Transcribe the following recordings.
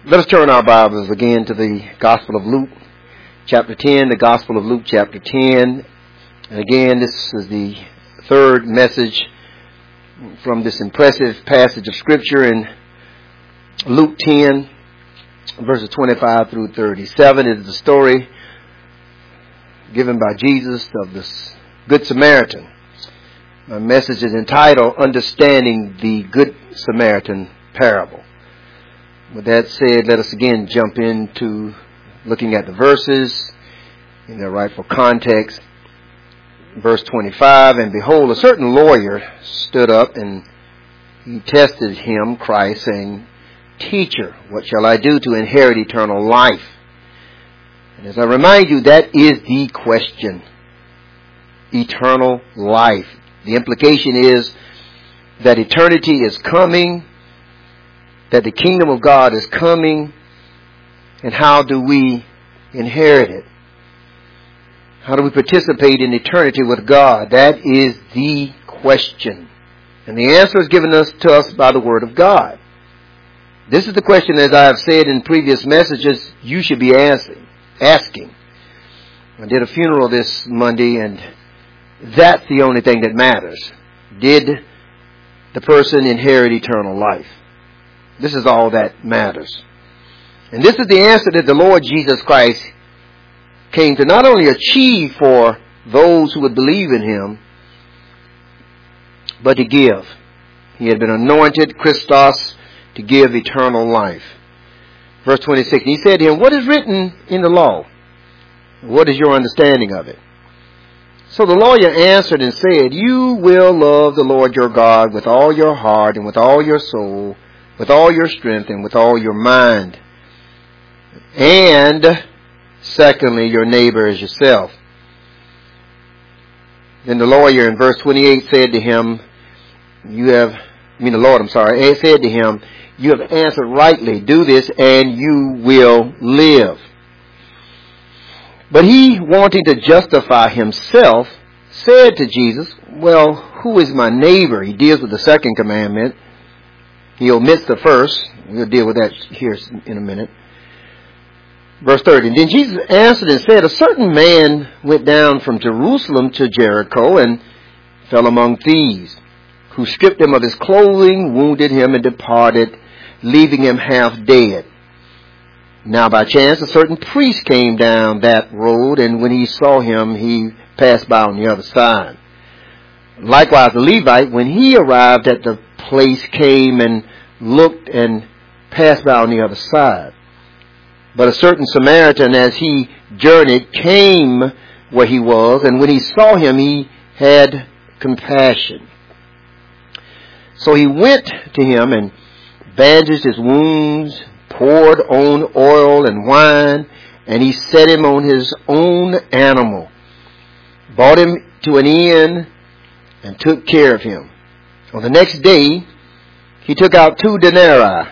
Let us turn our Bibles again to the Gospel of Luke, chapter 10, the Gospel of Luke, chapter 10. And again, this is the third message from this impressive passage of Scripture in Luke 10, verses 25 through 37. It is the story given by Jesus of this Good Samaritan. My message is entitled, Understanding the Good Samaritan Parable. With that said, let us again jump into looking at the verses in their rightful context. Verse 25, and behold, a certain lawyer stood up and he tested him, Christ, saying, Teacher, what shall I do to inherit eternal life? And as I remind you, that is the question. Eternal life. The implication is that eternity is coming, that the kingdom of God is coming, and how do we inherit it? How do we participate in eternity with God? That is the question. And the answer is given to us by the Word of God. This is the question, as I have said in previous messages, you should be asking. I did a funeral this Monday, and that's the only thing that matters. Did the person inherit eternal life? This is all that matters. And this is the answer that the Lord Jesus Christ came to not only achieve for those who would believe in Him, but to give. He had been anointed, Christos, to give eternal life. Verse 26, He said to him, What is written in the law? What is your understanding of it? So the lawyer answered and said, You will love the Lord your God with all your heart and with all your soul, with all your strength and with all your mind. And secondly, your neighbor as yourself. Then the lawyer in verse 28 said to him, said to him, You have answered rightly. Do this and you will live. But he, wanting to justify himself, said to Jesus, Well, who is my neighbor? He deals with the second commandment. He omits the first. We'll deal with that here in a minute. Verse 30. And then Jesus answered and said, A certain man went down from Jerusalem to Jericho and fell among thieves, who stripped him of his clothing, wounded him, and departed, leaving him half dead. Now by chance a certain priest came down that road, and when he saw him, he passed by on the other side. Likewise the Levite, when he arrived at the place, came and looked and passed by on the other side. But a certain Samaritan, as he journeyed, came where he was, and when he saw him, he had compassion. So he went to him and bandaged his wounds, poured on oil and wine, and he set him on his own animal, brought him to an inn, and took care of him. On the next day, he took out 2 denarii,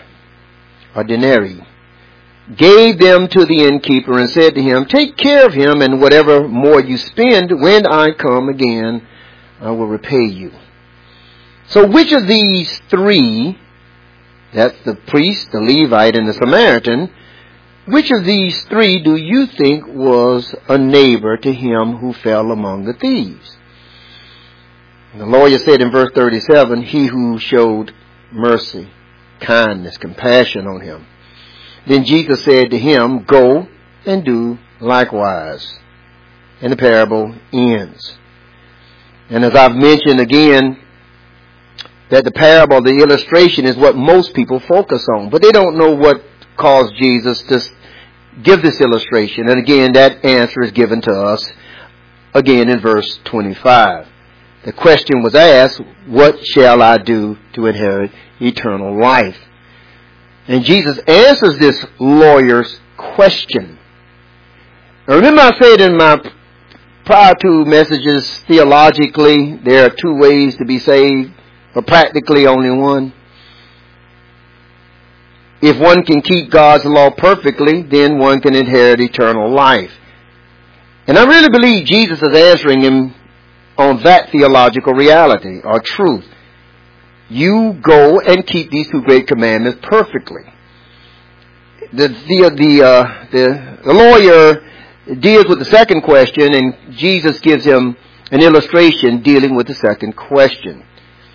gave them to the innkeeper, and said to him, Take care of him, and whatever more you spend, when I come again, I will repay you. So which of these 3, that's the priest, the Levite, and the Samaritan, which of these 3 do you think was a neighbor to him who fell among the thieves? And the lawyer said in verse 37, He who showed mercy, kindness, compassion on him. Then Jesus said to him, Go and do likewise. And the parable ends. And as I've mentioned again, that the parable, the illustration, is what most people focus on. But they don't know what caused Jesus to give this illustration. And again, that answer is given to us again in verse 25. The question was asked, What shall I do to inherit eternal life? And Jesus answers this lawyer's question. Now remember I said in my prior 2 messages, theologically, there are 2 ways to be saved, but practically only one. If one can keep God's law perfectly, then one can inherit eternal life. And I really believe Jesus is answering him on that theological reality or truth. You go and keep these 2 great commandments perfectly. the lawyer deals with the second question, and Jesus gives him an illustration dealing with the second question.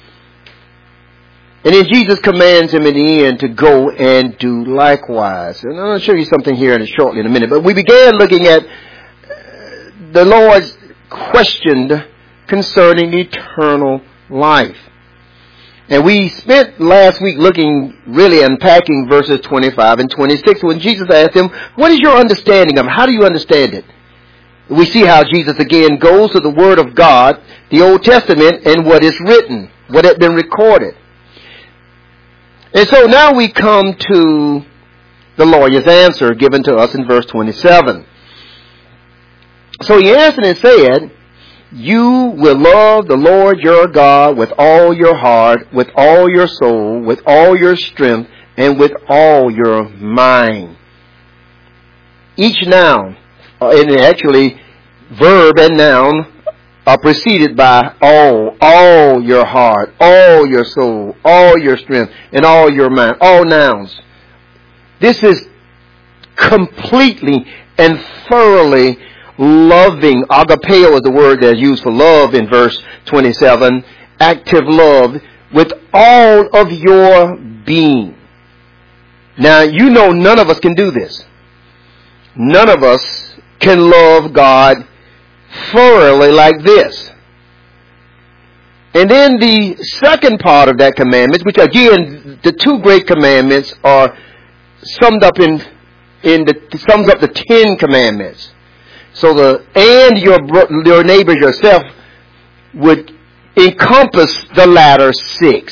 And then Jesus commands him in the end to go and do likewise. And I'm going to show you something here shortly in a minute. But we began looking at the Lord's question concerning eternal life. And we spent last week really unpacking verses 25 and 26 when Jesus asked him, what is your understanding of it? How do you understand it? We see how Jesus again goes to the Word of God, the Old Testament, and what is written, what had been recorded. And so now we come to the lawyer's answer given to us in verse 27. So he answered and said, you will love the Lord your God with all your heart, with all your soul, with all your strength, and with all your mind. Each noun, and actually verb and noun, are preceded by all your heart, all your soul, all your strength, and all your mind, all nouns. This is completely and thoroughly loving. Agapeo is the word that's used for love in verse 27. Active love with all of your being. Now, you know none of us can do this. None of us can love God thoroughly like this. And then the second part of that commandment, which again, the two great commandments are summed up sums up the 10 commandments. So your neighbor yourself would encompass the latter 6.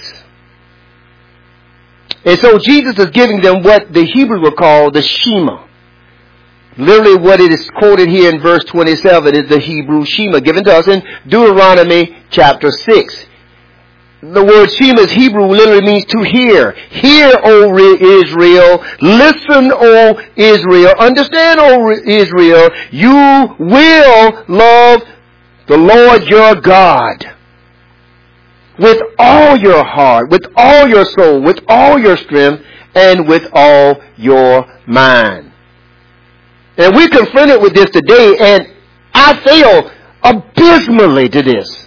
And so Jesus is giving them what the Hebrew would call the Shema. Literally what it is quoted here in verse 27 is the Hebrew Shema given to us in Deuteronomy chapter 6. The word Shema is Hebrew, literally means to hear. Hear, O Israel. Listen, O Israel. Understand, O Israel. You will love the Lord your God with all your heart, with all your soul, with all your strength, and with all your mind. And we're confronted with this today, and I fail abysmally to this.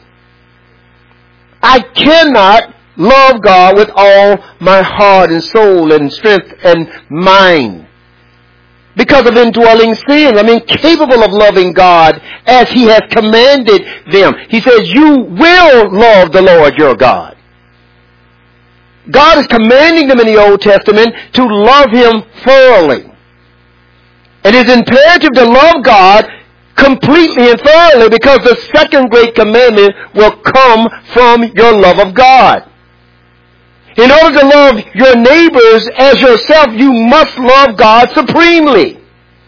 I cannot love God with all my heart and soul and strength and mind because of indwelling sin. I'm incapable of loving God as He has commanded them. He says, you will love the Lord your God. God is commanding them in the Old Testament to love Him thoroughly. It is imperative to love God completely and thoroughly because the second great commandment will come from your love of God. In order to love your neighbors as yourself, you must love God supremely.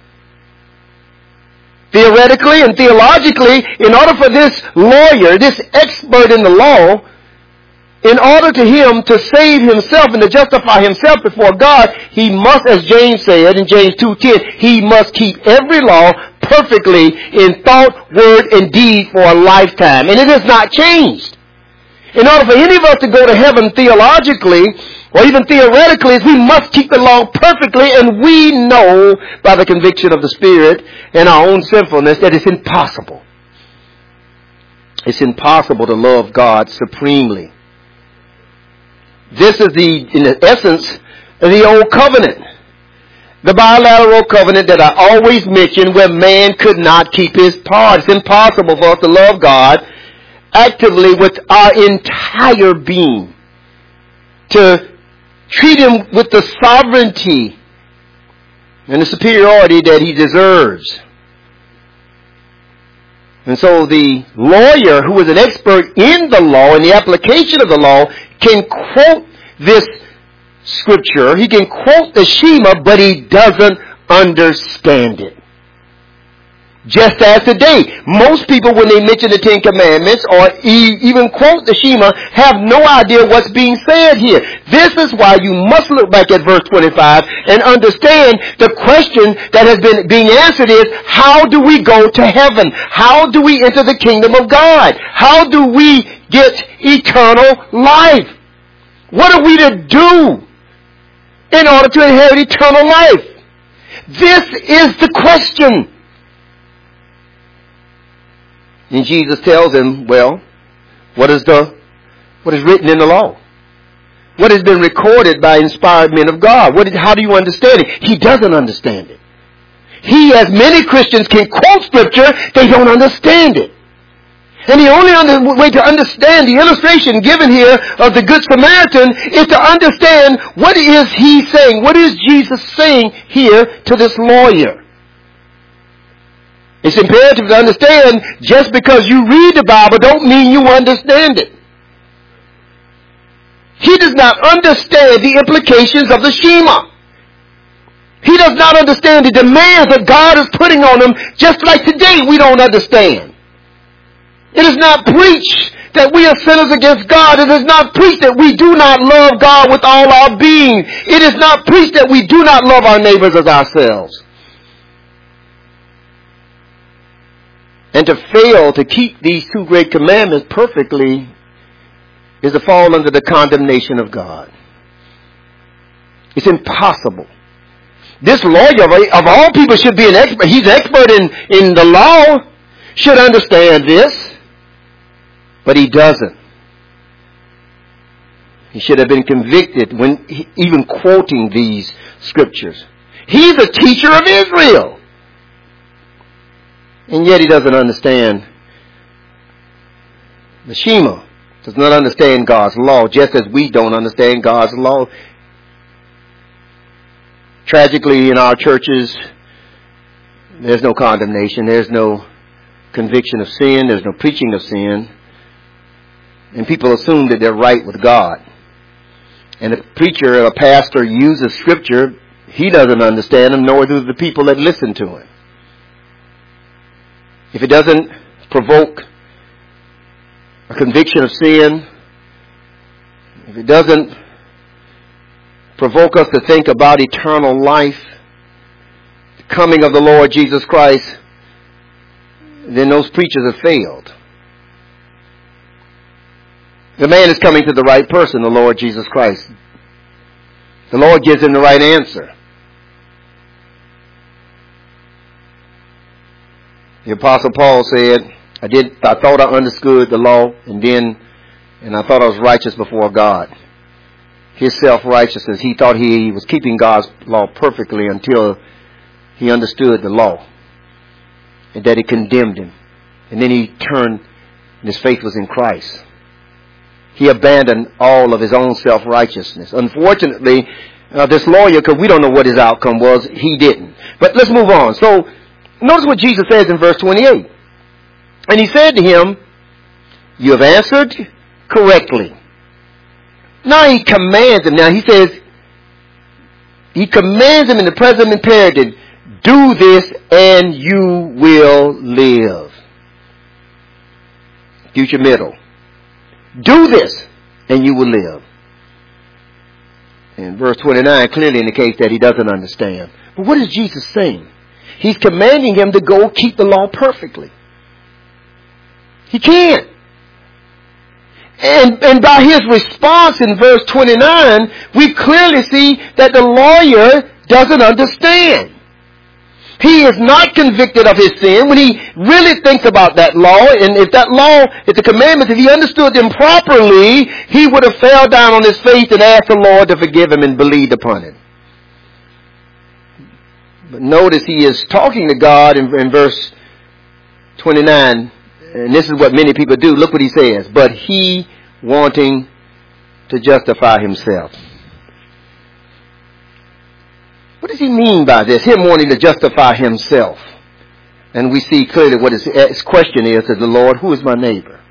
Theoretically and theologically, in order for this lawyer, this expert in the law, in order to him to save himself and to justify himself before God, he must, as James said in James 2:10, he must keep every law perfectly in thought, word, and deed for a lifetime. And it has not changed. In order for any of us to go to heaven theologically, or even theoretically, we must keep the law perfectly, and we know by the conviction of the Spirit and our own sinfulness that it's impossible. It's impossible to love God supremely. This is in the essence of the old covenant. The bilateral covenant that I always mention where man could not keep his part. It's impossible for us to love God actively with our entire being. To treat Him with the sovereignty and the superiority that He deserves. And so the lawyer, who is an expert in the law and the application of the law, can quote this scripture. He can quote the Shema, but he doesn't understand it. Just as today, most people, when they mention the 10 Commandments or even quote the Shema, have no idea what's being said here. This is why you must look back at verse 25 and understand the question that has been being answered is, how do we go to heaven? How do we enter the kingdom of God? How do we get eternal life? What are we to do in order to inherit eternal life? This is the question. And Jesus tells him, well, what is written in the law? What has been recorded by inspired men of God? How do you understand it? He doesn't understand it. He, as many Christians, can quote Scripture, they don't understand it. And the only way to understand the illustration given here of the Good Samaritan is to understand what is he saying. What is Jesus saying here to this lawyer? It's imperative to understand just because you read the Bible don't mean you understand it. He does not understand the implications of the Shema. He does not understand the demands that God is putting on him, just like today we don't understand. It is not preached that we are sinners against God. It is not preached that we do not love God with all our being. It is not preached that we do not love our neighbors as ourselves. And to fail to keep these two great commandments perfectly is to fall under the condemnation of God. It's impossible. This lawyer, of all people, should be an expert. He's expert in the law, should understand this. But he doesn't. He should have been convicted when even quoting these scriptures. He's a teacher of Israel. And yet he doesn't understand the Shema. Does not understand God's law, just as we don't understand God's law. Tragically, in our churches, there's no condemnation. There's no conviction of sin. There's no preaching of sin. And people assume that they're right with God. And a preacher or a pastor uses Scripture, he doesn't understand them, nor do the people that listen to him. If it doesn't provoke a conviction of sin, if it doesn't provoke us to think about eternal life, the coming of the Lord Jesus Christ, then those preachers have failed. The man is coming to the right person, the Lord Jesus Christ. The Lord gives him the right answer. The Apostle Paul said, I thought I understood the law, and I thought I was righteous before God. His self-righteousness, he thought he was keeping God's law perfectly until he understood the law, and that it condemned him. And then he turned, and his faith was in Christ. He abandoned all of his own self-righteousness. Unfortunately, this lawyer, because we don't know what his outcome was, he didn't. But let's move on. So, notice what Jesus says in verse 28. And he said to him, you have answered correctly. Now he commands him. Now he says, he commands him in the present imperative, do this and you will live. Future middle. Do this and you will live. And verse 29 clearly indicates that he doesn't understand. But what is Jesus saying? He's commanding him to go keep the law perfectly. He can't. And by his response in verse 29, we clearly see that the lawyer doesn't understand. He is not convicted of his sin when he really thinks about that law. And if that law, if the commandments, if he understood them properly, he would have fell down on his face and asked the Lord to forgive him and believed upon it. But notice he is talking to God in verse 29. And this is what many people do. Look what he says. But he wanting to justify himself. What does he mean by this? Him wanting to justify himself. And we see clearly what his question is to the Lord, who is my neighbor?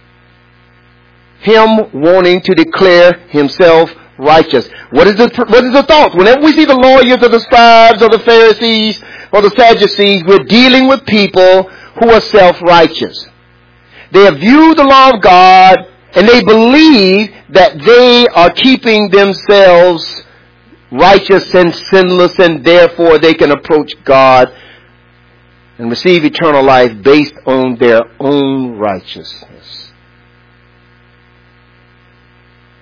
Him wanting to declare himself righteous. What is the thought? Whenever we see the lawyers or the scribes or the Pharisees or the Sadducees, we're dealing with people who are self-righteous. They have viewed the law of God and they believe that they are keeping themselves righteous and sinless, and therefore they can approach God and receive eternal life based on their own righteousness.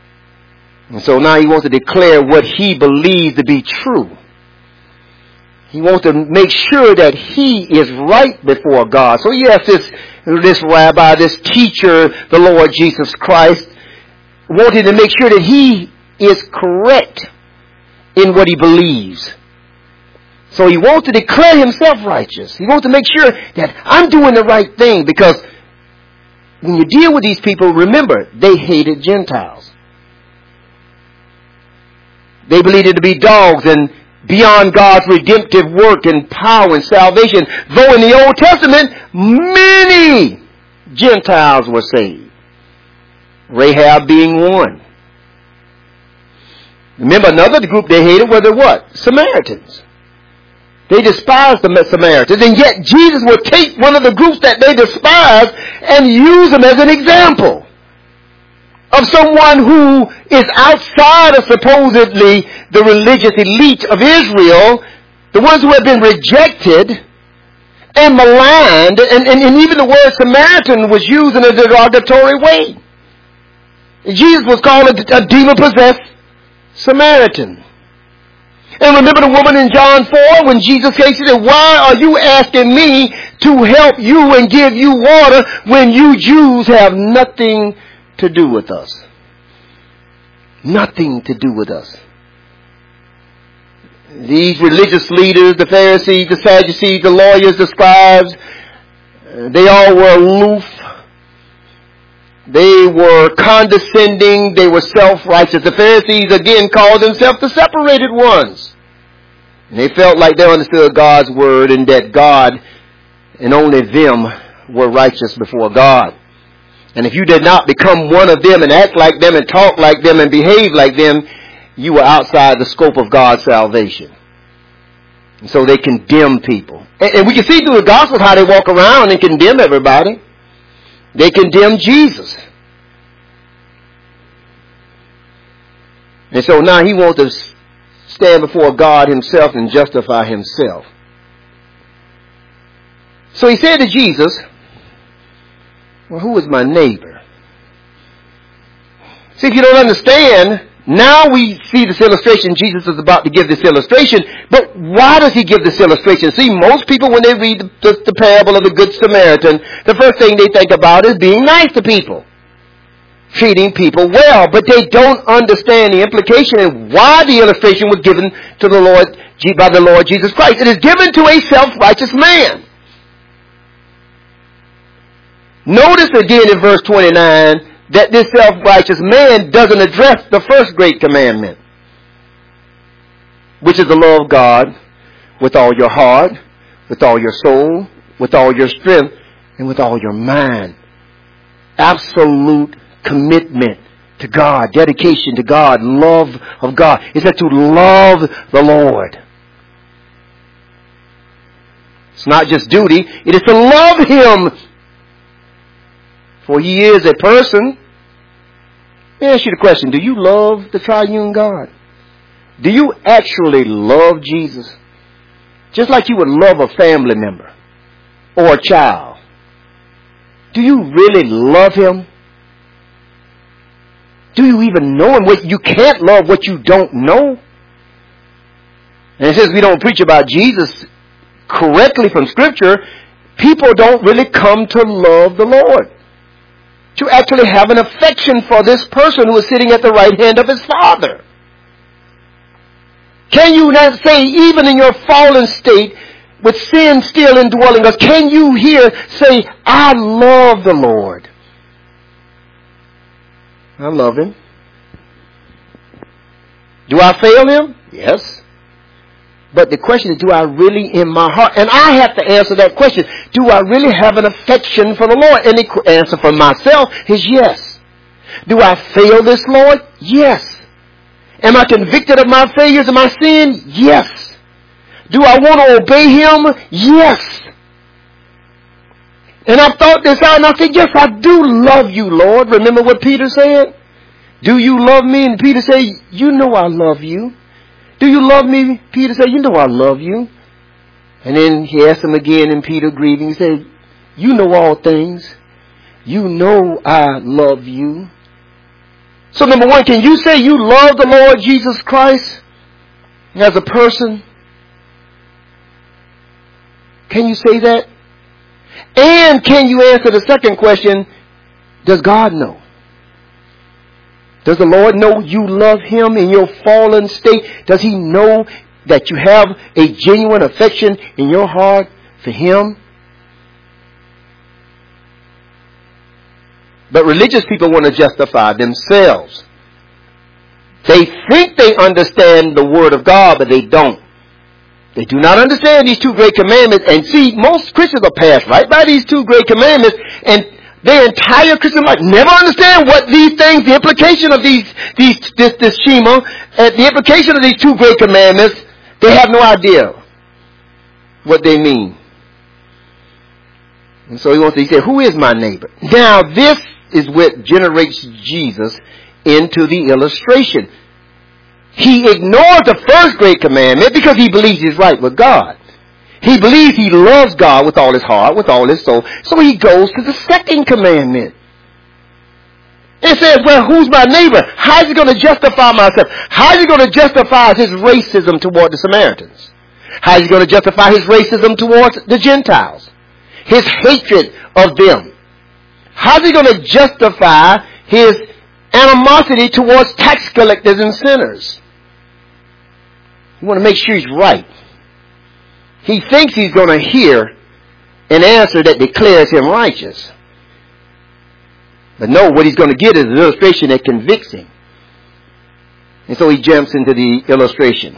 And so now he wants to declare what he believes to be true. He wants to make sure that he is right before God. So he asked this rabbi, this teacher, the Lord Jesus Christ, wanted to make sure that he is correct in what he believes. So he wants to declare himself righteous. He wants to make sure that I'm doing the right thing, because when you deal with these people, remember, they hated Gentiles. They believed it to be dogs and beyond God's redemptive work and power and salvation. Though in the Old Testament, many Gentiles were saved. Rahab being one. Remember, another group they hated were the what? Samaritans. They despised the Samaritans, and yet Jesus would take one of the groups that they despised and use them as an example of someone who is outside of supposedly the religious elite of Israel, the ones who have been rejected and maligned, and even the word Samaritan was used in a derogatory way. Jesus was called a demon-possessed Samaritan. And remember the woman in John 4 when Jesus came, she said, why are you asking me to help you and give you water when you Jews have nothing to do with us? Nothing to do with us. These religious leaders, the Pharisees, the Sadducees, the lawyers, the scribes, they all were aloof. They were condescending. They were self-righteous. The Pharisees again called themselves the separated ones. And they felt like they understood God's word and that God and only them were righteous before God. And if you did not become one of them and act like them and talk like them and behave like them, you were outside the scope of God's salvation. And so they condemn people. And we can see through the gospel how they walk around and condemn everybody. They condemn Jesus. And so now he wants to stand before God himself and justify himself. So he said to Jesus, well, who is my neighbor? See, if you don't understand, now we see this illustration. Jesus is about to give this illustration. But why does he give this illustration? See, most people, when they read the parable of the Good Samaritan, the first thing they think about is being nice to people, treating people well. But they don't understand the implication and why the illustration was given to the Lord by the Lord Jesus Christ. It is given to a self-righteous man. Notice again in verse 29 that this self-righteous man doesn't address the first great commandment, which is to love God with all your heart, with all your soul, with all your strength, and with all your mind. Absolute commitment to God, dedication to God, love of God. It said to love the Lord. It's not just duty, it is to love Him. For He is a person. Let me ask you the question. Do you love the triune God? Do you actually love Jesus? Just like you would love a family member or a child. Do you really love Him? Do you even know Him? You can't love what you don't know. And since we don't preach about Jesus correctly from Scripture, people don't really come to love the Lord, to actually have an affection for this person who is sitting at the right hand of his Father. Can you not say, even in your fallen state, with sin still indwelling us, can you here say, I love the Lord? I love Him. Do I fail Him? Yes. But the question is, do I really in my heart? And I have to answer that question. Do I really have an affection for the Lord? And the answer for myself is yes. Do I fail this Lord? Yes. Am I convicted of my failures and my sin? Yes. Do I want to obey Him? Yes. And I've thought this out and I said, yes, I do love you, Lord. Remember what Peter said? Do you love me? And Peter said, you know I love you. Do you love me? Peter said, you know I love you. And then he asked him again, and Peter grieving, he said, you know all things. You know I love you. So number one, can you say you love the Lord Jesus Christ as a person? Can you say that? And can you answer the second question, does God know? Does the Lord know you love Him in your fallen state? Does He know that you have a genuine affection in your heart for Him? But religious people want to justify themselves. They think they understand the Word of God, but they don't. They do not understand these two great commandments. And see, most Christians are passed right by these two great commandments, and their entire Christian life never understand what these things, the implication of this Shema, the implication of these two great commandments. They have no idea what they mean. And so he said, who is my neighbor? Now this is what generates Jesus into the illustration. He ignored the first great commandment because he believes he's right with God. He believes he loves God with all his heart, with all his soul. So he goes to the second commandment. It says, well, who's my neighbor? How is he going to justify myself? How is he going to justify his racism toward the Samaritans? How is he going to justify his racism towards the Gentiles? His hatred of them? How is he going to justify his animosity towards tax collectors and sinners? You want to make sure he's right. He thinks he's going to hear an answer that declares him righteous. But no, what he's going to get is an illustration that convicts him. And so he jumps into the illustration.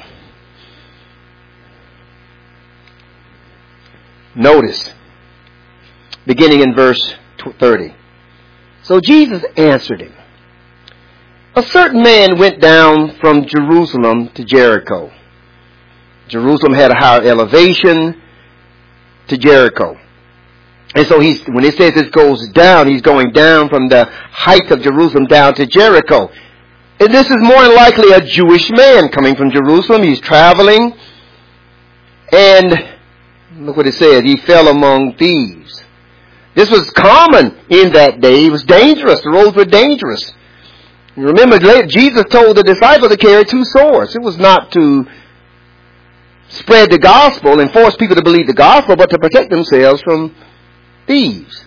Notice, beginning in verse 30. So Jesus answered him. A certain man went down from Jerusalem to Jericho. Jerusalem had a higher elevation to Jericho. And so when it says it goes down, he's going down from the height of Jerusalem down to Jericho. And this is more than likely a Jewish man coming from Jerusalem. He's traveling. And look what it says. He fell among thieves. This was common in that day. It was dangerous. The roads were dangerous. Remember, Jesus told the disciples to carry 2 swords. It was not to spread the gospel and force people to believe the gospel, but to protect themselves from thieves.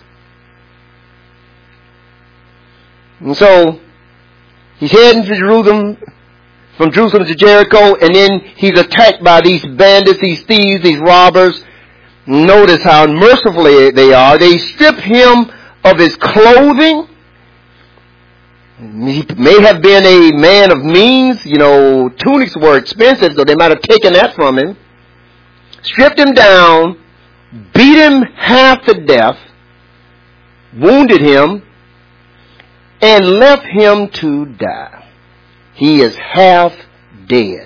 And so he's heading to Jerusalem, from Jerusalem to Jericho, and then he's attacked by these bandits, these thieves, these robbers. Notice how mercifully they are. They strip him of his clothing. He may have been a man of means. You know, tunics were expensive, so they might have taken that from him. Stripped him down, beat him half to death, wounded him, and left him to die. He is half dead.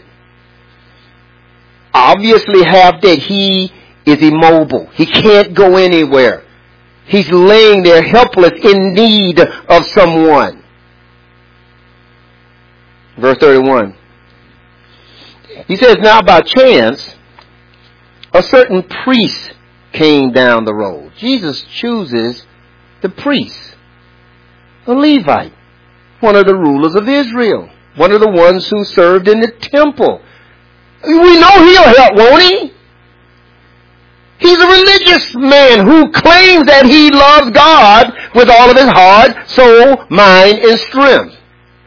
Obviously half dead. He is immobile. He can't go anywhere. He's laying there helpless in need of someone. Verse 31. He says, now by chance, a certain priest came down the road. Jesus chooses the priest, a Levite, one of the rulers of Israel, one of the ones who served in the temple. We know he'll help, won't he? He's a religious man who claims that he loves God with all of his heart, soul, mind, and strength.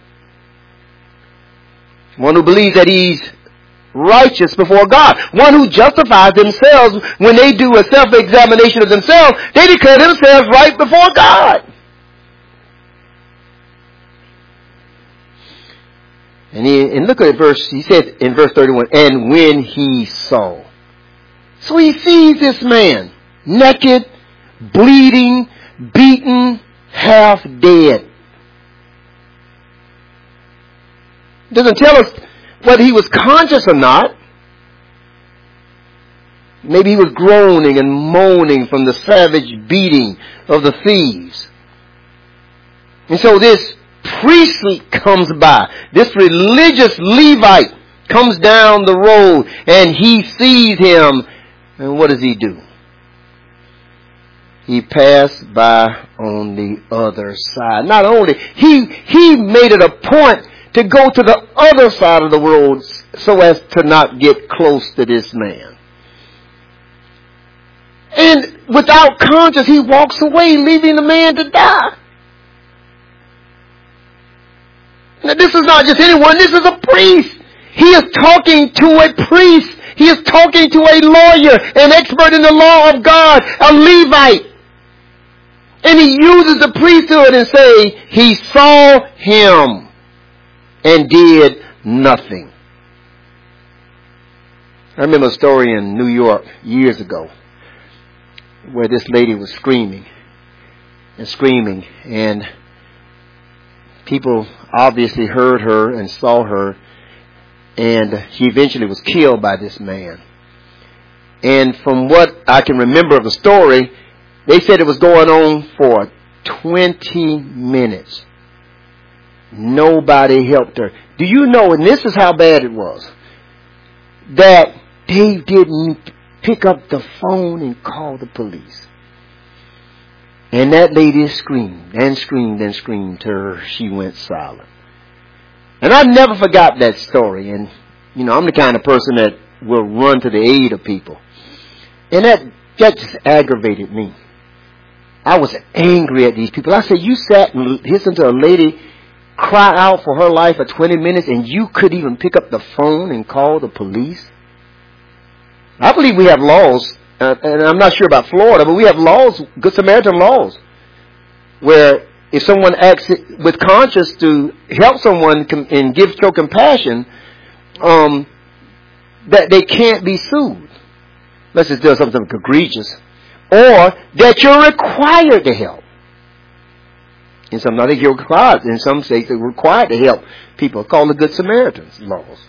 One who believes that he's righteous before God. One who justifies themselves when they do a self-examination of themselves. They declare themselves right before God. And look at verse, he says in verse 31, and when he saw. So he sees this man, naked, bleeding, beaten, half dead. It doesn't tell us whether he was conscious or not. Maybe he was groaning and moaning from the savage beating of the thieves. And so this priest comes by. This religious Levite comes down the road and he sees him. And what does he do? He passed by on the other side. Not only, he made it a point to go to the other side of the road so as to not get close to this man. And without conscience, he walks away, leaving the man to die. Now, this is not just anyone. This is a priest. He is talking to a priest. He is talking to a lawyer, an expert in the law of God, a Levite. And he uses the priesthood and say, he saw him and did nothing. I remember a story in New York years ago where this lady was screaming and screaming, and people obviously heard her and saw her, and she eventually was killed by this man. And from what I can remember of the story, they said it was going on for 20 minutes. Nobody helped her. Do you know, and this is how bad it was, that they didn't pick up the phone and call the police. And that lady screamed and screamed and screamed till her she went silent. And I never forgot that story. And, you know, I'm the kind of person that will run to the aid of people. And that just aggravated me. I was angry at these people. I said, you sat and listened to a lady cry out for her life for 20 minutes and you couldn't even pick up the phone and call the police? I believe we have laws, and I'm not sure about Florida, but we have laws, Good Samaritan laws, where if someone acts with conscience to help someone and show compassion, that they can't be sued. Unless it's doing something egregious. Or that you're required to help. In some, I think you're required. In some states, they're required to help people. It's called the Good Samaritan's laws.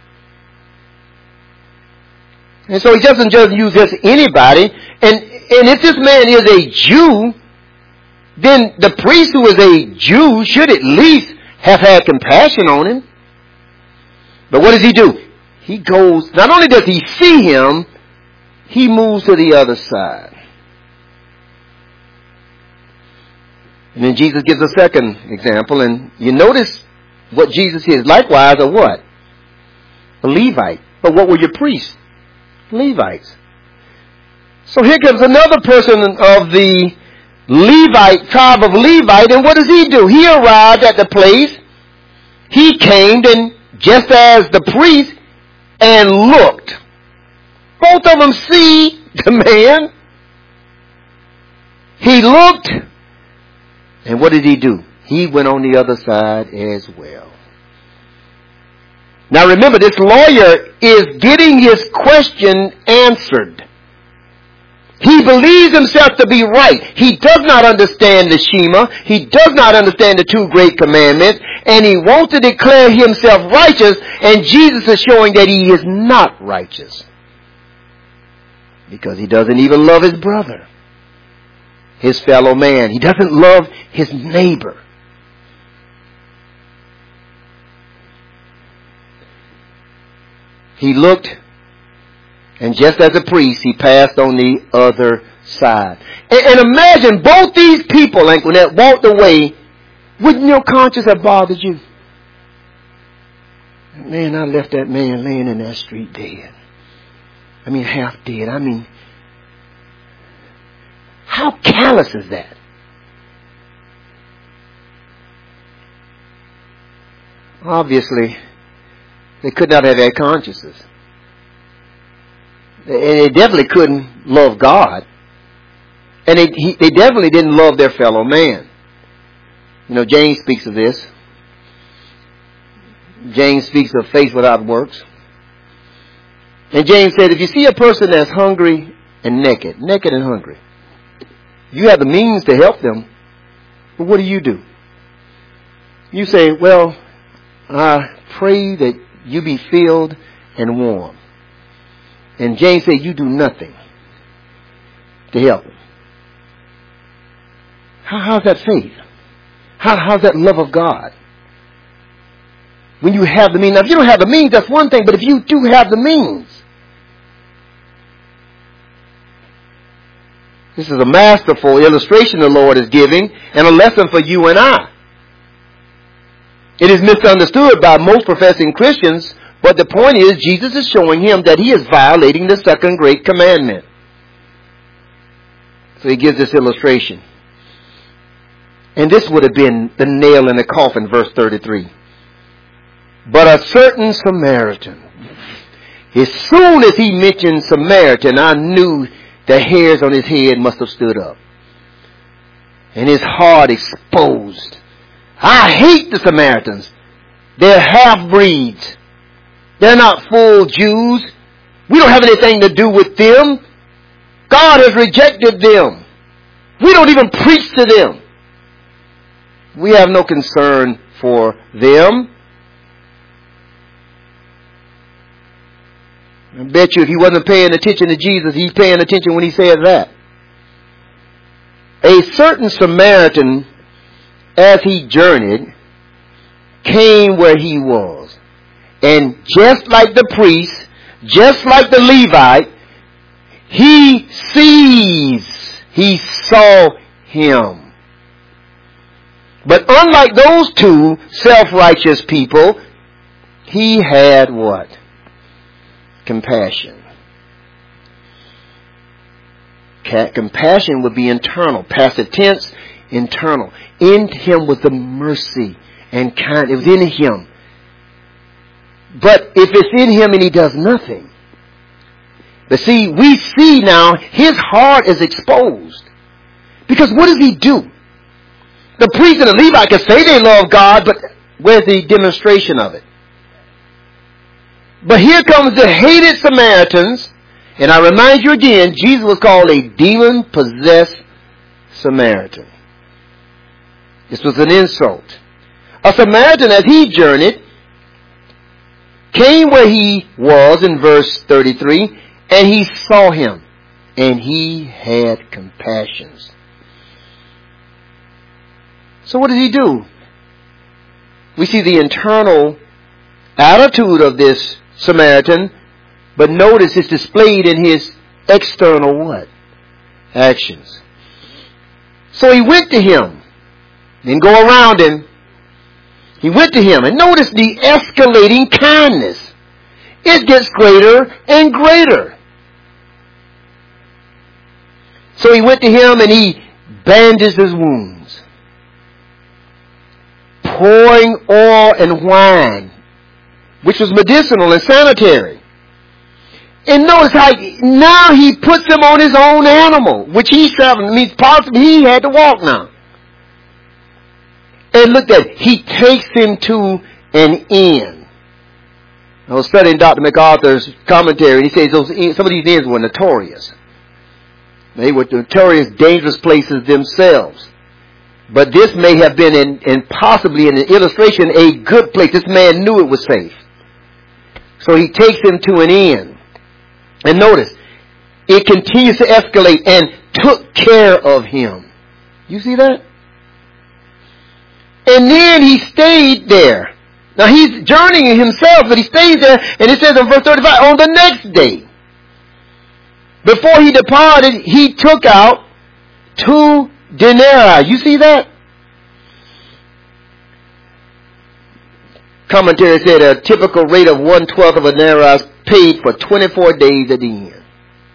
And so he doesn't just use this anybody. And if this man is a Jew, then the priest who is a Jew should at least have had compassion on him. But what does he do? He goes, not only does he see him, he moves to the other side. And then Jesus gives a second example, and you notice what Jesus is. Likewise, a what? A Levite. But what were your priests? Levites. So here comes another person of the Levite, tribe of Levite, and what does he do? He arrived at the place. He came, and just as the priest, and looked. Both of them see the man. He looked, and what did he do? He went on the other side as well. Now remember, this lawyer is getting his question answered. He believes himself to be right. He does not understand the Shema. He does not understand the two great commandments. And he wants to declare himself righteous. And Jesus is showing that he is not righteous. Because he doesn't even love his brother, his fellow man. He doesn't love his neighbor. He looked, and just as a priest, he passed on the other side. And imagine both these people, Antoinette, walked away. Wouldn't your conscience have bothered you? Man, I left that man laying in that street dead. I mean, half dead. I mean, how callous is that? Obviously, they could not have had consciences. And they definitely couldn't love God. And they definitely didn't love their fellow man. You know, James speaks of this. James speaks of faith without works. And James said, if you see a person that's hungry and naked and hungry, you have the means to help them, but what do? You say, well, I pray that you be filled and warm. And James said, you do nothing to help them. How's that faith? How's that love of God? When you have the means. Now, if you don't have the means, that's one thing. But if you do have the means. This is a masterful illustration the Lord is giving and a lesson for you and I. It is misunderstood by most professing Christians, but the point is Jesus is showing him that he is violating the second great commandment. So he gives this illustration. And this would have been the nail in the coffin, verse 33. But a certain Samaritan. As soon as he mentioned Samaritan, I knew the hairs on his head must have stood up. And his heart exposed. I hate the Samaritans. They're half-breeds. They're not full Jews. We don't have anything to do with them. God has rejected them. We don't even preach to them. We have no concern for them. I bet you if he wasn't paying attention to Jesus, he's paying attention when he says that. A certain Samaritan, as he journeyed, came where he was. And just like the priest, just like the Levite, he saw him. But unlike those two self-righteous people, he had what? Compassion. Compassion would be internal. Passive tense, internal. In him was the mercy and kindness. It was in him. But if it's in him and he does nothing. But see, we see now his heart is exposed. Because what does he do? The priest and the Levite can say they love God, but where's the demonstration of it? But here comes the hated Samaritans. And I remind you again, Jesus was called a demon-possessed Samaritan. This was an insult. A Samaritan, as he journeyed, came where he was in verse 33, and he saw him, and he had compassion. So what did he do? We see the internal attitude of this Samaritan, but notice it's displayed in his external what? Actions. So he went to him. Didn't go around him. He went to him. And notice the escalating kindness. It gets greater and greater. So he went to him and he bandaged his wounds. Pouring oil and wine, which was medicinal and sanitary. And notice how now he puts him on his own animal, which he's traveling. Means possibly he had to walk now. And look at it. He takes him to an inn. I was studying Dr. MacArthur's commentary. He says some of these inns were notorious. They were notorious, dangerous places themselves. But this may have been, in possibly in an illustration, a good place. This man knew it was safe. So he takes him to an inn. And notice, it continues to escalate and took care of him. You see that? And then he stayed there. Now he's journeying himself, but he stays there. And it says in verse 35, on the next day, before he departed, he took out 2 denarii. You see that? Commentary said a typical rate of 1/12 of a denarii is paid for 24 days at the inn.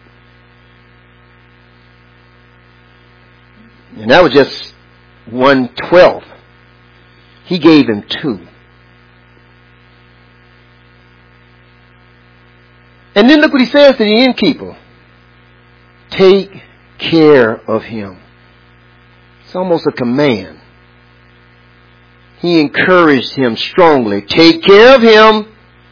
And that was just 1/12. He gave him 2. And then look what he says to the innkeeper. Take care of him. It's almost a command. He encouraged him strongly. Take care of him.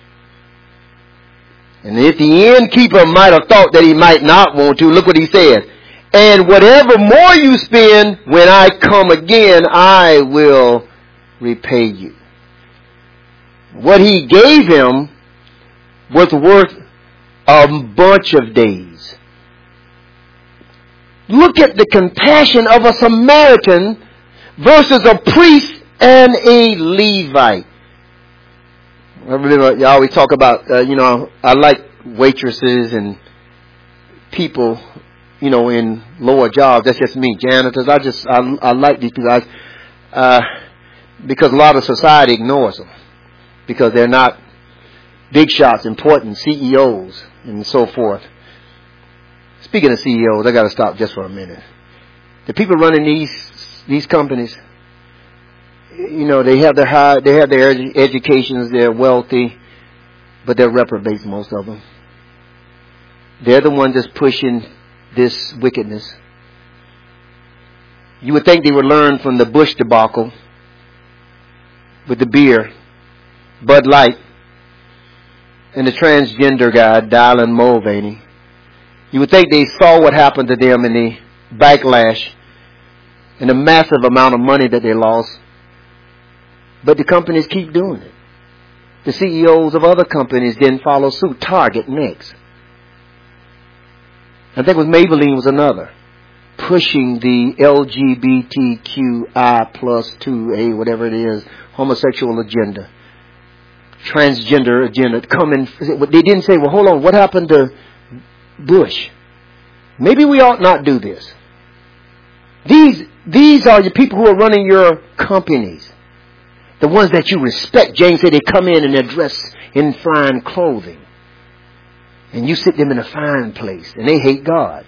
And if the innkeeper might have thought that he might not want to, look what he says. And whatever more you spend, when I come again, I will repay you. What he gave him was worth a bunch of days. Look at the compassion of a Samaritan versus a priest and a Levite. I remember you always talk about, I like waitresses and people, in lower jobs. That's just me. Janitors. I like these people. Because a lot of society ignores them. Because they're not big shots, important CEOs and so forth. Speaking of CEOs, I got to stop just for a minute. The people running these companies, they have their educations, they're wealthy, but they're reprobates, most of them. They're the ones that's pushing this wickedness. You would think they would learn from the Bush debacle with the beer, Bud Light, and the transgender guy, Dylan Mulvaney. You would think they saw what happened to them in the backlash and the massive amount of money that they lost. But the companies keep doing it. The CEOs of other companies didn't follow suit. Target next. I think it was Maybelline was another. Pushing the LGBTQI plus 2A, whatever it is, homosexual agenda. Transgender agenda. They didn't say, well, hold on, what happened to Bush? Maybe we ought not do this. These are the people who are running your companies. The ones that you respect. James said they come in and they're dressed in fine clothing. And you sit them in a fine place. And they hate God.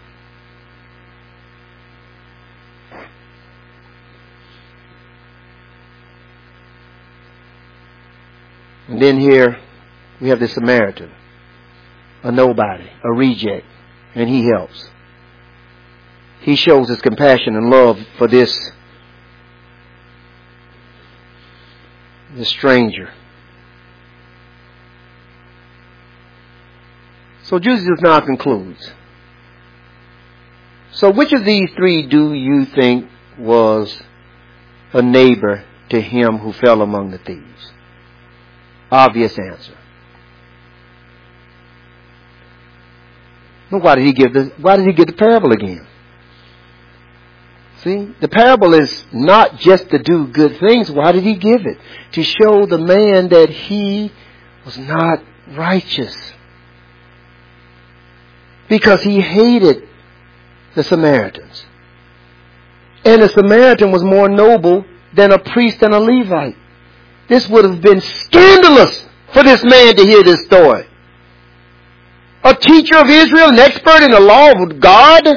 And then here we have the Samaritan. A nobody. A reject. And he helps. He shows his compassion and love for this stranger. So Jesus now concludes. So which of these three do you think was a neighbor to him who fell among the thieves? Obvious answer. But why did he give the parable again? See, the parable is not just to do good things. Why did he give it? To show the man that he was not righteous. Because he hated the Samaritans. And the Samaritan was more noble than a priest and a Levite. This would have been scandalous for this man to hear this story. A teacher of Israel, an expert in the law of God.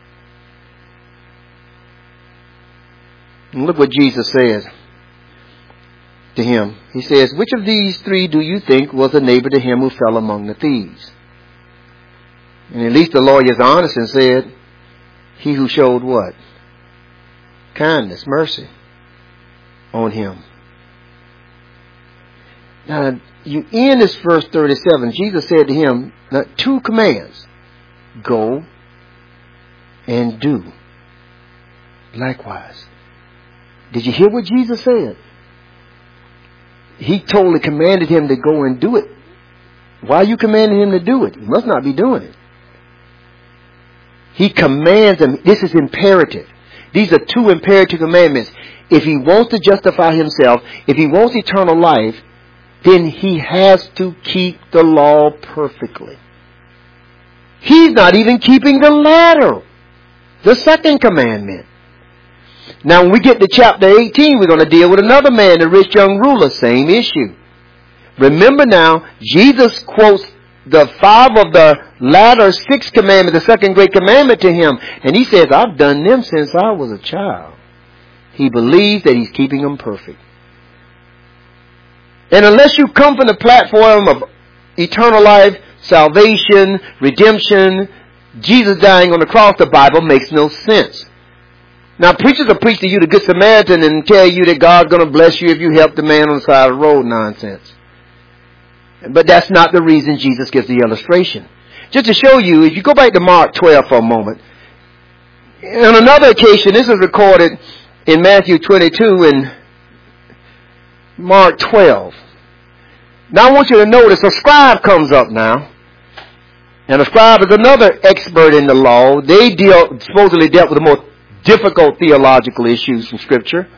And look what Jesus says to him. He says, which of these three do you think was a neighbor to him who fell among the thieves? And at least the lawyer is honest and said, he who showed what? Kindness, mercy on him. Now, you end this verse 37. Jesus said to him, now, 2 commands. Go and do likewise. Did you hear what Jesus said? He totally commanded him to go and do it. Why are you commanding him to do it? He must not be doing it. He commands him. This is imperative. These are 2 imperative commandments. If he wants to justify himself, if he wants eternal life, then he has to keep the law perfectly. He's not even keeping the latter, the second commandment. Now, when we get to chapter 18, we're going to deal with another man, the rich young ruler. Same issue. Remember now, Jesus quotes the 5 of the latter 6 commandments, the second great commandment to him. And he says, I've done them since I was a child. He believes that he's keeping them perfect. And unless you come from the platform of eternal life, salvation, redemption, Jesus dying on the cross, the Bible makes no sense. Now, preachers will preach to you the Good Samaritan and tell you that God's going to bless you if you help the man on the side of the road. Nonsense. But that's not the reason Jesus gives the illustration. Just to show you, if you go back to Mark 12 for a moment. On another occasion, this is recorded in Matthew 22 and Mark 12. Now I want you to notice a scribe comes up now. And a scribe is another expert in the law. They supposedly dealt with the more difficult theological issues from Scripture.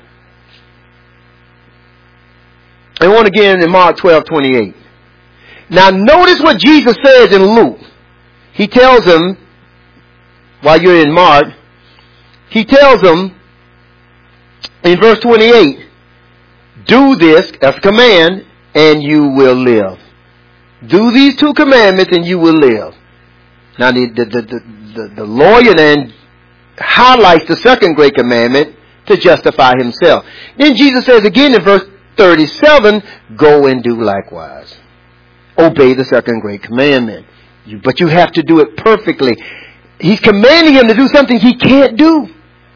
And one again in Mark 12:28. Now notice what Jesus says in Luke. He tells them, while you're in Mark, he tells them in verse 28, do this as a command and you will live. Do these 2 commandments and you will live. Now the lawyer then highlights the second great commandment to justify himself. Then Jesus says again in verse 37, go and do likewise. Obey the second great commandment. But you have to do it perfectly. He's commanding him to do something he can't do.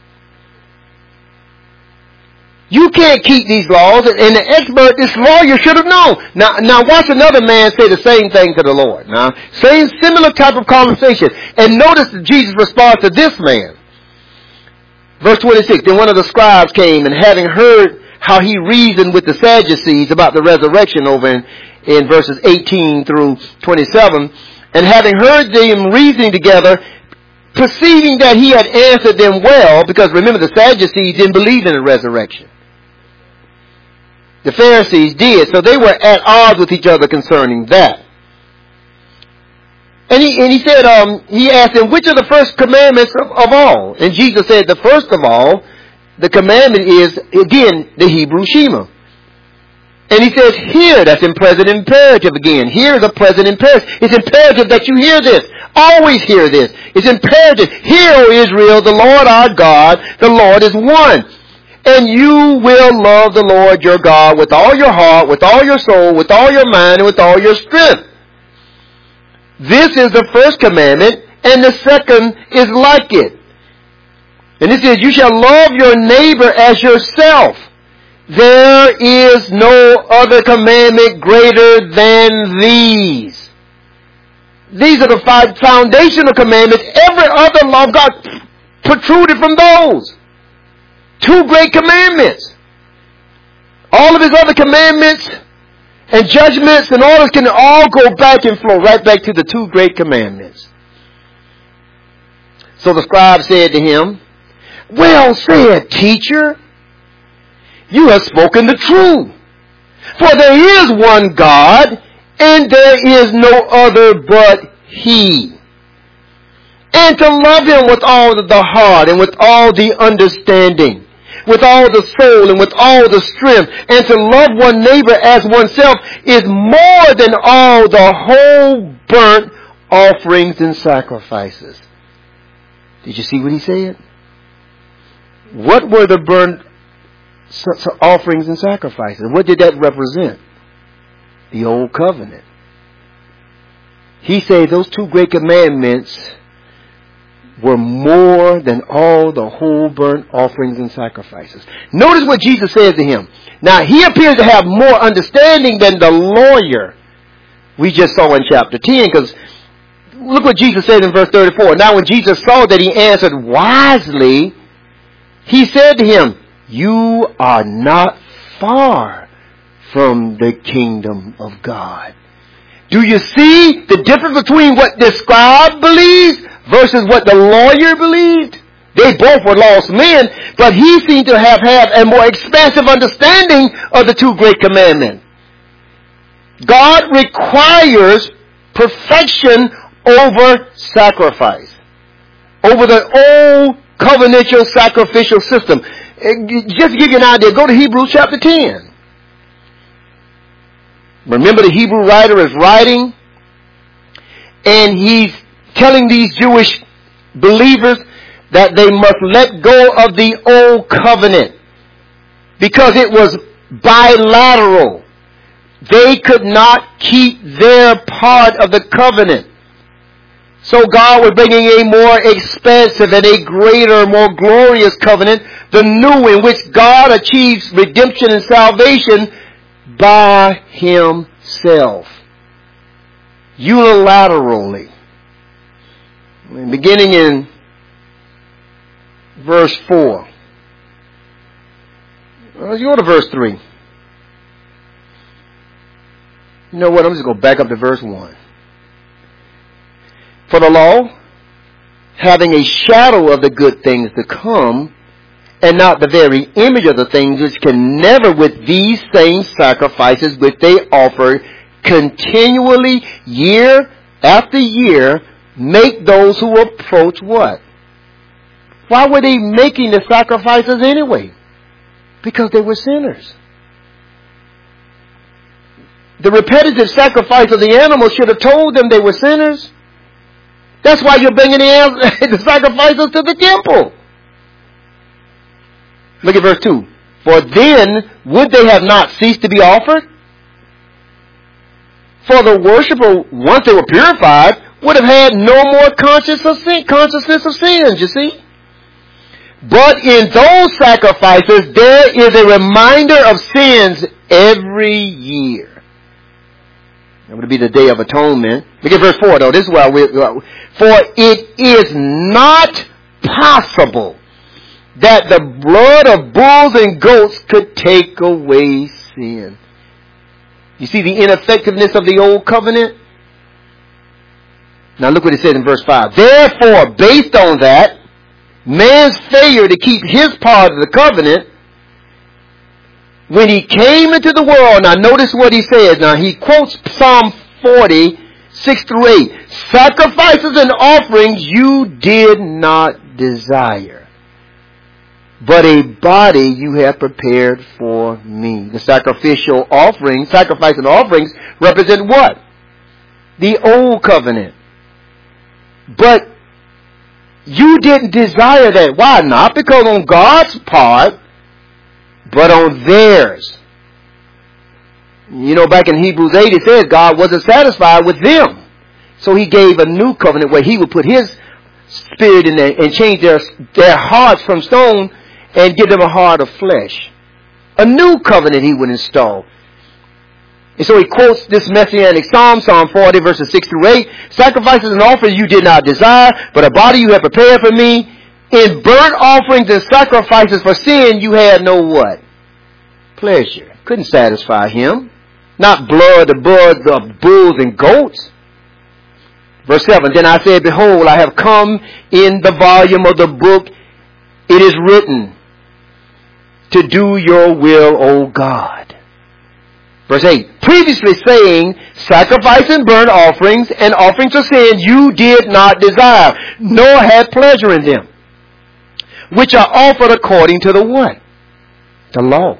You can't keep these laws, and the expert, this lawyer, should have known. Now watch another man say the same thing to the Lord. Now, similar type of conversation. And notice Jesus' response to this man. Verse 26, then one of the scribes came, and having heard how he reasoned with the Sadducees about the resurrection over in verses 18 through 27, and having heard them reasoning together, perceiving that he had answered them well, because remember the Sadducees didn't believe in the resurrection. The Pharisees did, so they were at odds with each other concerning that. And he said, he asked him, which are the first commandments of all? And Jesus said, the first of all, the commandment is, again, the Hebrew Shema. And he says, here, that's in present imperative again. Here is a present imperative. It's imperative that you hear this. Always hear this. It's imperative. Hear, O Israel, the Lord our God, the Lord is one. And you will love the Lord your God with all your heart, with all your soul, with all your mind, and with all your strength. This is the first commandment, and the second is like it. And it says, you shall love your neighbor as yourself. There is no other commandment greater than these. These are the 5 foundational commandments. Every other law of God protruded from those. 2 great commandments. All of his other commandments and judgments and orders can all go back and flow right back to the 2 great commandments. So the scribe said to him, well said, teacher. You have spoken the truth. For there is one God, and there is no other but He. And to love Him with all the heart, and with all the understanding, with all the soul, and with all the strength, and to love one neighbor as oneself is more than all the whole burnt offerings and sacrifices. Did you see what he said? What were the burnt offerings and sacrifices? What did that represent? The old covenant. He said those 2 great commandments were more than all the whole burnt offerings and sacrifices. Notice what Jesus says to him. Now, he appears to have more understanding than the lawyer we just saw in chapter 10, because look what Jesus said in verse 34. Now, when Jesus saw that he answered wisely, he said to him, you are not far from the kingdom of God. Do you see the difference between what the scribe believes versus what the lawyer believed? They both were lost men, but he seemed to have had a more expansive understanding of the 2 great commandments. God requires perfection over sacrifice, over the old covenantal sacrificial system. Just to give you an idea, go to Hebrews chapter 10. Remember, the Hebrew writer is writing, and he's telling these Jewish believers that they must let go of the old covenant because it was bilateral. They could not keep their part of the covenant. So God was bringing a more expansive and a greater, more glorious covenant, the new, in which God achieves redemption and salvation by Himself, unilaterally. Beginning in verse 4. Let's go to verse 3. You know what? I'm just going to back up to verse 1. For the law, having a shadow of the good things to come, and not the very image of the things, which can never with these same sacrifices which they offer continually, year after year, make those who approach what? Why were they making the sacrifices anyway? Because they were sinners. The repetitive sacrifice of the animals should have told them they were sinners. That's why you're bringing in the sacrifices to the temple. Look at verse 2. For then would they have not ceased to be offered? For the worshiper, once they were purified, would have had no more consciousness of sins, you see. But in those sacrifices, there is a reminder of sins every year. That would be the Day of Atonement. Look at verse 4, though. This is why for it is not possible that the blood of bulls and goats could take away sin. You see the ineffectiveness of the old covenant? Now look what it says in verse 5. Therefore, based on that, man's failure to keep his part of the covenant, when he came into the world, now notice what he says. Now he quotes Psalm 40, 6 through 8. Sacrifices and offerings you did not desire, but a body you have prepared for me. The sacrifice and offerings represent what? The old covenant. But you didn't desire that. Why? Not because on God's part, but on theirs. You know, back in Hebrews 8 it says God wasn't satisfied with them. So he gave a new covenant where he would put his spirit in there and change their hearts from stone and give them a heart of flesh. A new covenant he would install. And so he quotes this messianic psalm, Psalm 40, verses 6 through 8. Sacrifices and offerings you did not desire, but a body you have prepared for me. In burnt offerings and sacrifices for sin you had no what? Pleasure. Couldn't satisfy him. Not blood of bulls and goats. Verse 7, then I said, behold, I have come in the volume of the book. It is written, to do your will, O God. Verse 8, previously saying, sacrifice and burnt offerings and offerings of sin you did not desire, nor had pleasure in them, which are offered according to the what? The law.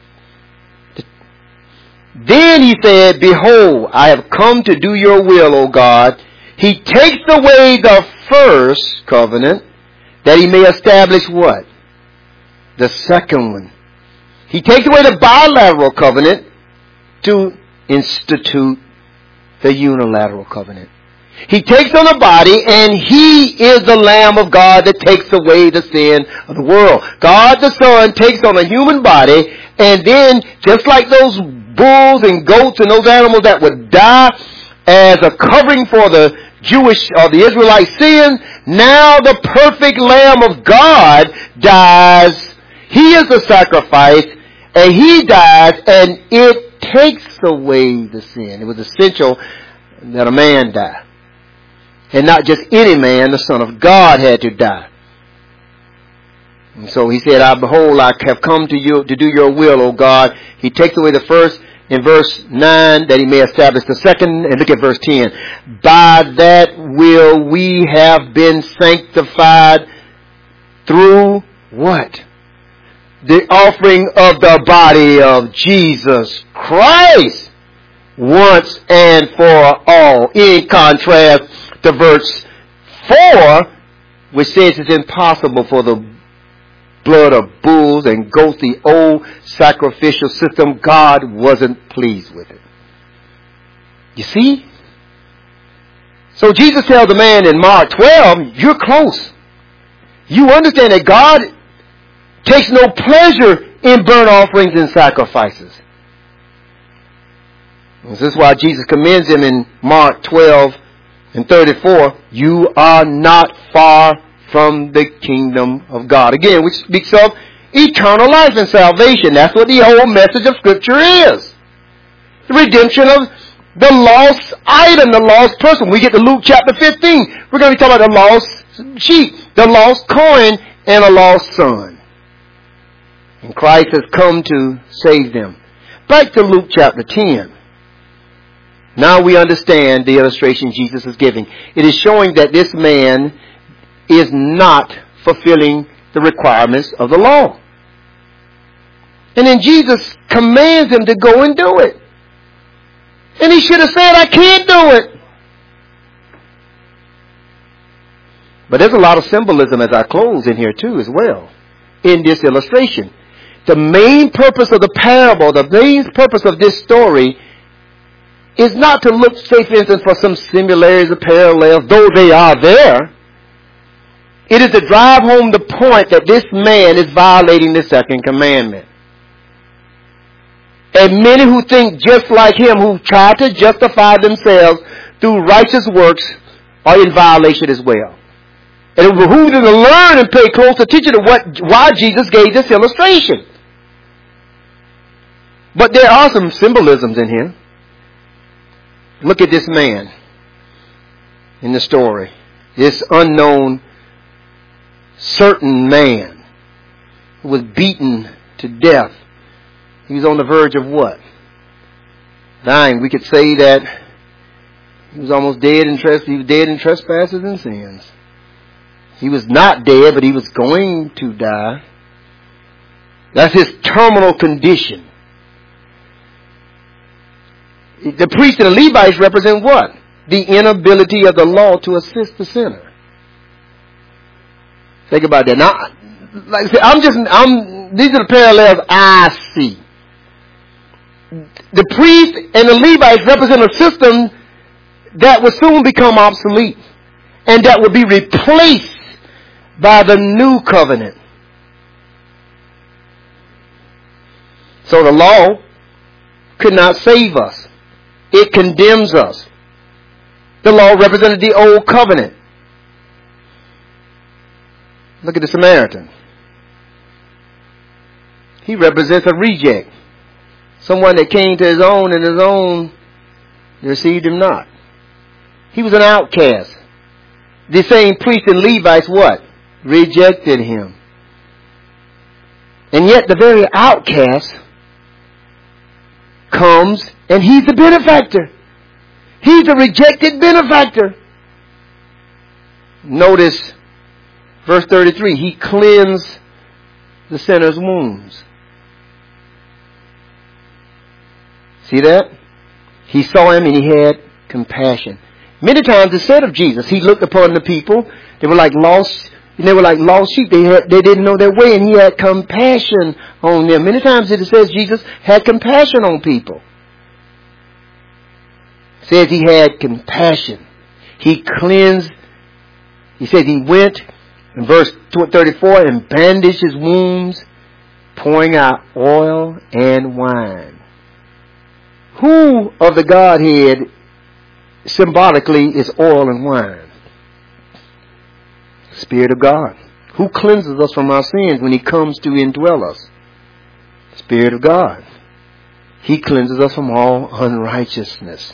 Then he said, behold, I have come to do your will, O God. He takes away the first covenant, that he may establish what? The second one. He takes away the bilateral covenant to institute the unilateral covenant. He takes on a body, and he is the Lamb of God that takes away the sin of the world. God the Son takes on a human body, and then, just like those bulls and goats and those animals that would die as a covering for the Jewish or the Israelite sin, now the perfect Lamb of God dies. He is the sacrifice, and he dies, and it takes away the sin. It was essential that a man die. And not just any man, the Son of God had to die. And so he said, behold, I have come to you to do your will, O God. He takes away the first in verse 9 that he may establish the second. And look at verse 10. By that will we have been sanctified through what? The offering of the body of Jesus Christ once and for all. In contrast to verse 4, which says it's impossible for the blood of bulls and goats, the old sacrificial system, God wasn't pleased with it. You see? So Jesus tells the man in Mark 12, you're close. You understand that God takes no pleasure in burnt offerings and sacrifices. This is why Jesus commends him in Mark 12 and 34. You are not far from the kingdom of God. Again, which speaks of eternal life and salvation. That's what the whole message of Scripture is. The redemption of the lost item, the lost person. We get to Luke chapter 15. We're going to be talking about the lost sheep, the lost coin, and a lost son. And Christ has come to save them. Back to Luke chapter 10. Now we understand the illustration Jesus is giving. It is showing that this man is not fulfilling the requirements of the law. And then Jesus commands him to go and do it. And he should have said, I can't do it. But there's a lot of symbolism as I close in here too as well, in this illustration. The main purpose of the parable, the main purpose of this story is not to look, say for instance, for some similarities or parallels, though they are there. It is to drive home the point that this man is violating the second commandment. And many who think just like him, who try to justify themselves through righteous works, are in violation as well. And it behooves them to learn and pay close attention to why Jesus gave this illustration. But there are some symbolisms in here. Look at this man in the story. This unknown, certain man who was beaten to death. He was on the verge of what? Dying. We could say that he was almost dead in trespasses and sins. He was not dead, but he was going to die. That's his terminal condition. The priests and the Levites represent what? The inability of the law to assist the sinner. Think about that. Now, like I said, these are the parallels I see. The priests and the Levites represent a system that will soon become obsolete and that will be replaced by the new covenant. So the law could not save us. It condemns us. The law represented the old covenant. Look at the Samaritan. He represents a reject. Someone that came to his own and his own received him not. He was an outcast. The same priests and Levites what? Rejected him. And yet the very outcast comes and he's the benefactor. He's the rejected benefactor. Notice verse 33. He cleansed the sinner's wounds. See that? He saw him and he had compassion. Many times it said of Jesus, he looked upon the people. They were like lost sheep. They didn't know their way, and he had compassion on them. Many times it says Jesus had compassion on people. It says he had compassion. He cleansed. He says he went in verse 34 and bandaged his wounds, pouring out oil and wine. Who of the Godhead symbolically is oil and wine? Spirit of God. Who cleanses us from our sins when he comes to indwell us? Spirit of God. He cleanses us from all unrighteousness.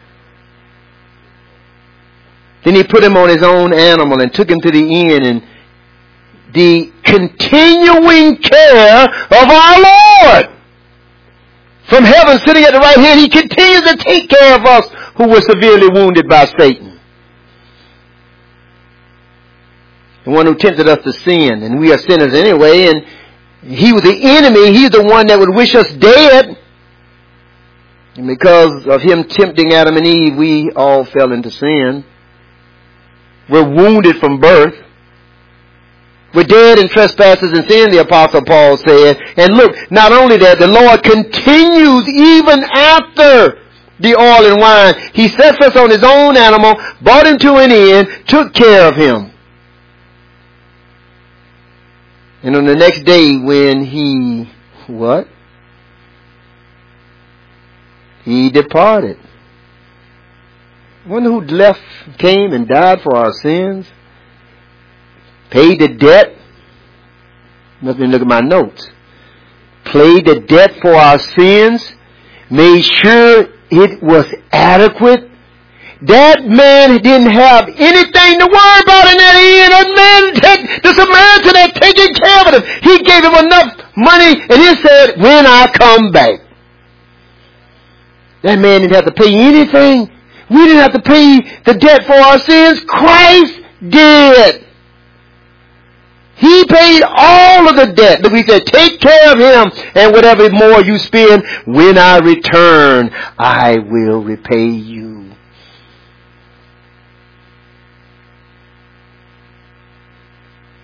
Then he put him on his own animal and took him to the inn, and the continuing care of our Lord from heaven sitting at the right hand, he continues to take care of us who were severely wounded by Satan. The one who tempted us to sin, and we are sinners anyway, and he was the enemy. He's the one that would wish us dead. And because of him tempting Adam and Eve, we all fell into sin. We're wounded from birth. We're dead in trespasses and sin, the Apostle Paul said. And look, not only that, the Lord continues even after the oil and wine. He sets us on his own animal, brought him to an inn, took care of him. And on the next day when he, what? He departed. One who came and died for our sins, paid the debt. Let me look at my notes. Paid the debt for our sins, made sure it was adequate. That man didn't have anything to worry about in that inn. The Samaritan had taken care of him. He gave him enough money, and he said, when I come back. That man didn't have to pay anything. We didn't have to pay the debt for our sins. Christ did. He paid all of the debt. But we said, take care of him, and whatever more you spend, when I return, I will repay you.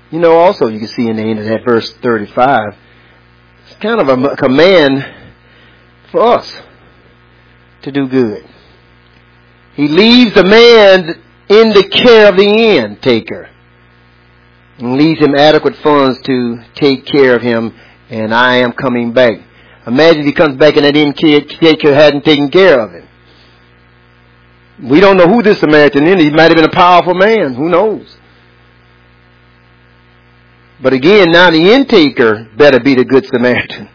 You know, also you can see in the end of that verse 35, it's kind of a command for us to do good. He leaves the man in the care of the inn taker and leaves him adequate funds to take care of him, and I am coming back. Imagine if he comes back and that inn taker hadn't taken care of him. We don't know who this Samaritan is. He might have been a powerful man. Who knows? But again, now the inn taker better be the good Samaritan.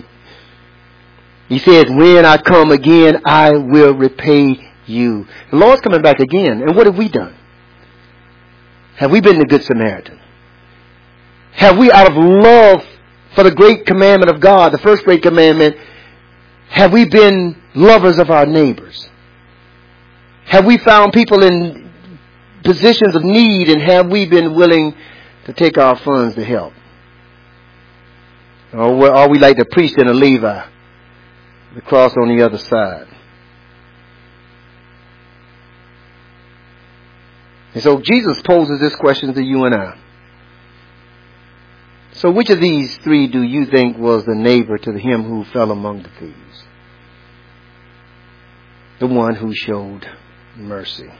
He says, when I come again, I will repay you. The Lord's coming back again. And what have we done? Have we been the good Samaritan? Have we, out of love for the great commandment of God, the first great commandment, have we been lovers of our neighbors? Have we found people in positions of need, and have we been willing to take our funds to help? Or are we like the priest and the Levi, the cross on the other side? And so Jesus poses this question to you and I. So which of these three do you think was the neighbor to him who fell among the thieves? The one who showed mercy.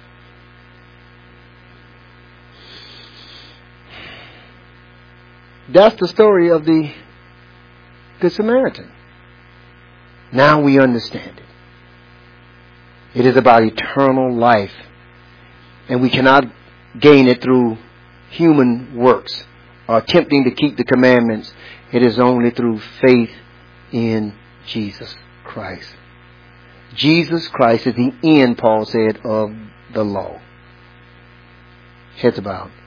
That's the story of the Good Samaritan. Now we understand it. It is about eternal life. And we cannot gain it through human works or attempting to keep the commandments. It is only through faith in Jesus Christ. Jesus Christ is the end, Paul said, of the law. Heads bowed.